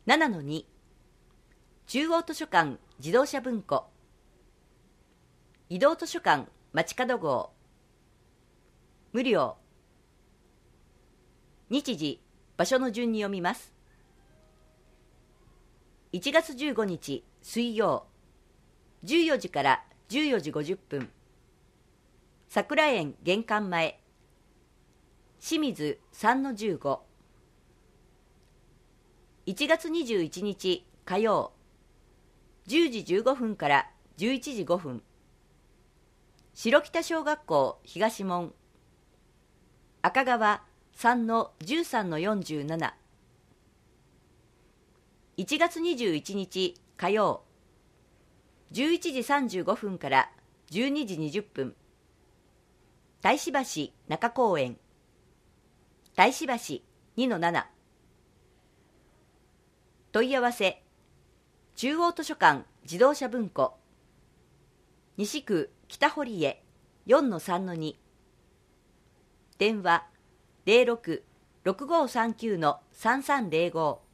7-2 中央図書館自動車文庫移動図書館街角号無料日時場所の順に読みます。1月15日水曜14時から14時50分桜園玄関前清水 3-15 1月21日火曜10時15分から11時5分白北小学校東門赤川 3-13-47 1月21日火曜11時35分から12時20分大師橋中公園大師橋 2-7 問い合わせ中央図書館自動車文庫西区北堀江 4-3-2 電話 06-6539-3305